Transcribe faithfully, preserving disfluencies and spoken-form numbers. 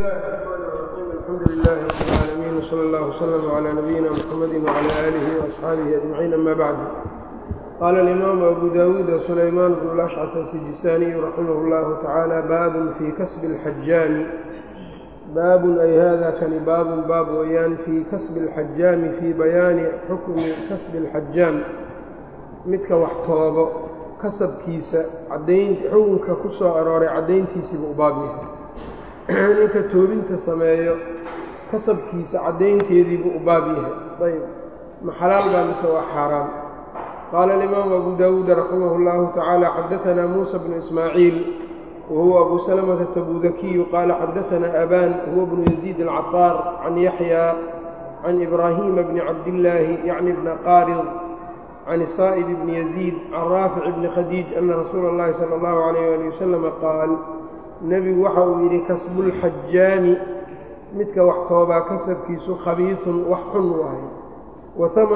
الحمد لله رب العالمين وصلى الله وسلم على نبينا محمد وعلى آله وأصحابه أجمعين. أما بعد، قال الإمام أبو داود سليمان بن الأشعث السجستاني رحمه الله تعالى: باب في كسب الحجام. باب أي هذا كان باب باب ويان في كسب الحجام، في بيان حكم كسب الحجام midka wax toobo kasabkiisa cadayn xukunka ku soo arooray cadayntiisa u baab yahay. ninka toobinta sameeyo kasabkiisa cadaynteedii u baab yahay. ayb ma xalaal baa mise waa xaraam? qaala al-imaam Abu Daawud rahimahullahu ta'ala: haddathana Muusa ibn Ismaaciil wa huwa Abu Salamah at-Tabudaki qala haddathana Aban huwa ibn Yazid al-Attar an Yahya an Ibrahim ibn Abdullah yani ibn Qarid عن الصائب بن يزيد عن رافع بن خديج أن رسول الله صلى الله عليه وآله وسلم قال: نبي وحو إلي كسب الحجام midka wax toobaa kasabkiisu khabiiثun wax xun waaye.